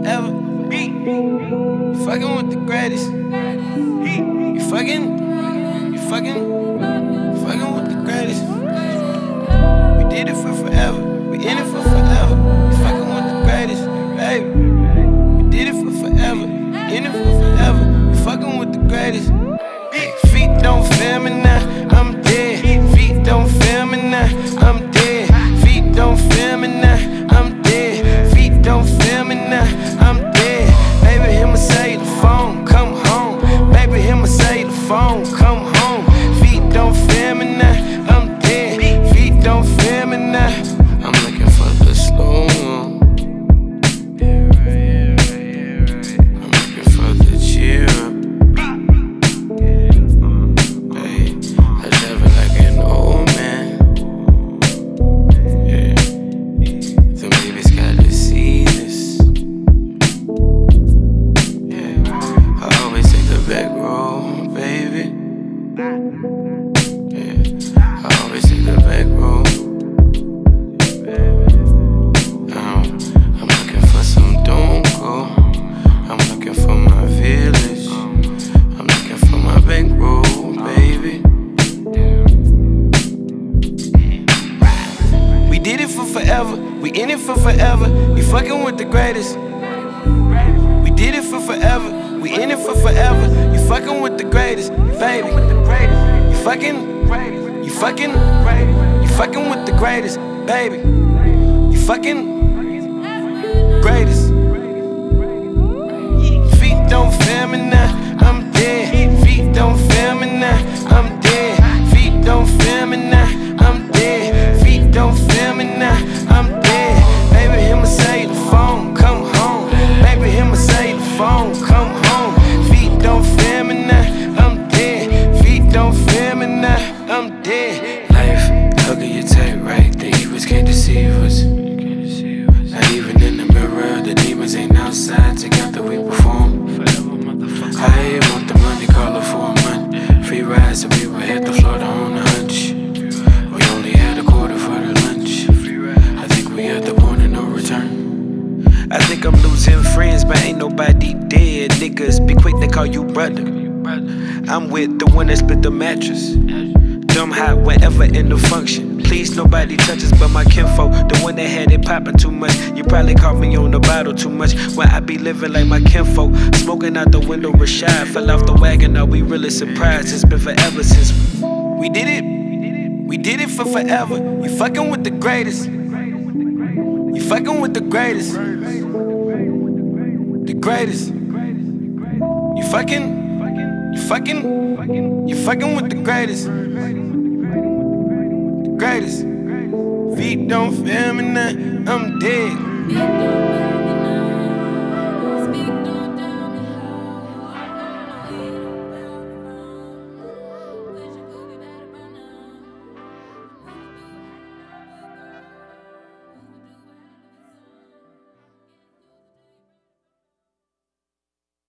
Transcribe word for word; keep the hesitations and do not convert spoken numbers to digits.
forever. You fucking with the greatest. You fucking, you fucking, fucking with the greatest. We did it for forever. We in it for forever. You fucking with the greatest, baby. We did it for forever. In it for forever. You fucking with the greatest. Feet don't feel me now, I'm dead. Feet don't feel me now, I'm dead. Feet don't feel me now, I'm dead. Feet don't feel me now, I'm dead. Baby, hear me say the phone, come home. Baby, hear me say the phone, come home. Feet don't feel me now, I'm dead. Feet don't feel me now. I'm looking for the slow mo. I'm looking for the cheer up. Back road, baby. Yeah, I always take the back road. Um, I'm looking for some don't go. I'm looking for my village. I'm looking for my back road, baby. We did it for forever. We in it for forever. You fucking with the greatest. We did it for forever. We in it for forever. You fucking with the greatest, baby. You fucking, you fucking, you fucking with the greatest, baby. You fucking greatest. Feet don't feel me now, I'm dead. Feet don't feel me now, I'm dead. Feet don't feel me now, I'm dead. Feet don't feel me now, I'm dead. Baby, hear me say the phone, come home. Baby, hear me say the phone, come home. Don't feel me now, I'm dead. Feet don't feel me now, I'm dead. Life, hugging your tight right, the evils can't deceive us. Not even in the mirror, the demons ain't outside, together we perform. I want the money, call her for a month. Free rides, so we will hit the floor on a hunch. We only had a quarter for the lunch. I think we at the point of no return. I think I'm losing friends, but ain't nobody dead. Niggas be quick, they call you brother. I'm with the one that split the mattress. Dumb hot whenever in the function. Please, nobody touches but my kinfolk. The one that had it popping too much. You probably caught me on the bottle too much. When I be living like my kinfolk. Smoking out the window, Rashad fell off the wagon. Are we really surprised? It's been forever since we did it. We did it for forever. You fucking with the greatest. You fucking with the greatest. The greatest. You fucking, you fucking, you fucking with the greatest. The greatest. Feet don't feel me now, I'm dead.